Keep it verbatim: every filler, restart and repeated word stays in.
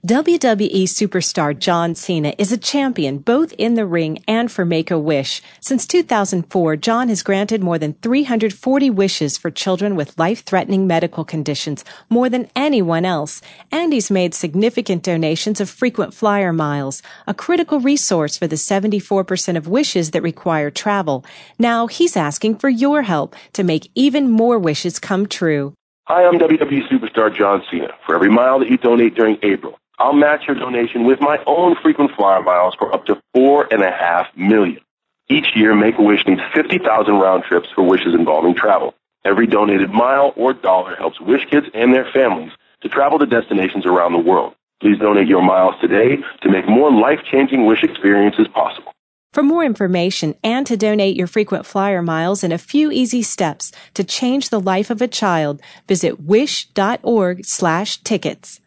W W E superstar John Cena is a champion both in the ring and for Make-A-Wish. Since two thousand four, John has granted more than three hundred forty wishes for children with life-threatening medical conditions, more than anyone else. And he's made significant donations of frequent flyer miles, a critical resource for the seventy-four percent of wishes that require travel. Now he's asking for your help to make even more wishes come true. Hi, I'm W W E superstar John Cena. For every mile that you donate during April, I'll match your donation with my own frequent flyer miles for up to four and a half million. Each year, Make-A-Wish needs fifty thousand round trips for wishes involving travel. Every donated mile or dollar helps Wish kids and their families to travel to destinations around the world. Please donate your miles today to make more life-changing Wish experiences possible. For more information and to donate your frequent flyer miles in a few easy steps to change the life of a child, visit wish dot org slash tickets.